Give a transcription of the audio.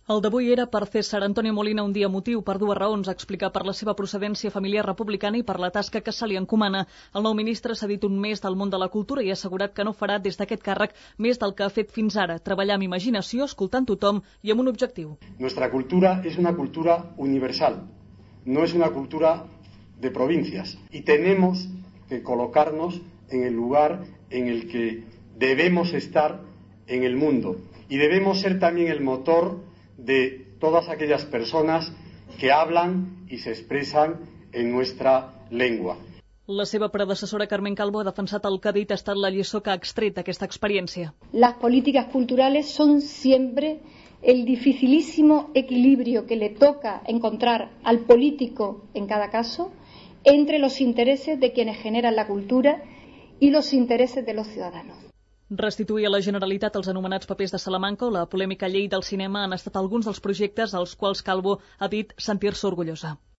El d'avui era per César Antonio Molina un dia emotiu per dues raons: explicar per la seva procedència familiar republicana i per la tasca que se li encomana. El nou ministre s'ha dit un més del món de la cultura i ha assegurat que no farà des d'aquest càrrec més del que ha fet fins ara: treballar amb imaginació, escoltant tothom i amb un objectiu. Nuestra cultura es una cultura universal, no es una cultura de provincias y tenemos que colocarnos en el lugar en el que debemos estar en el mundo y debemos ser también el motor de todas aquellas personas que hablan y se expresan en nuestra lengua. La seva predecessora Carmen Calvo ha defensat el que ha dit ha estat la lliçó que ha extret d'aquesta experiència. Las políticas culturales son siempre el dificilísimo equilibrio que le toca encontrar al político en cada caso entre los intereses de quienes generan la cultura y los intereses de los ciudadanos. Restituir a la Generalitat els anomenats papers de Salamanca o la polèmica llei del cinema han estat alguns dels projectes als quals Calvo ha dit sentir-se orgullosa.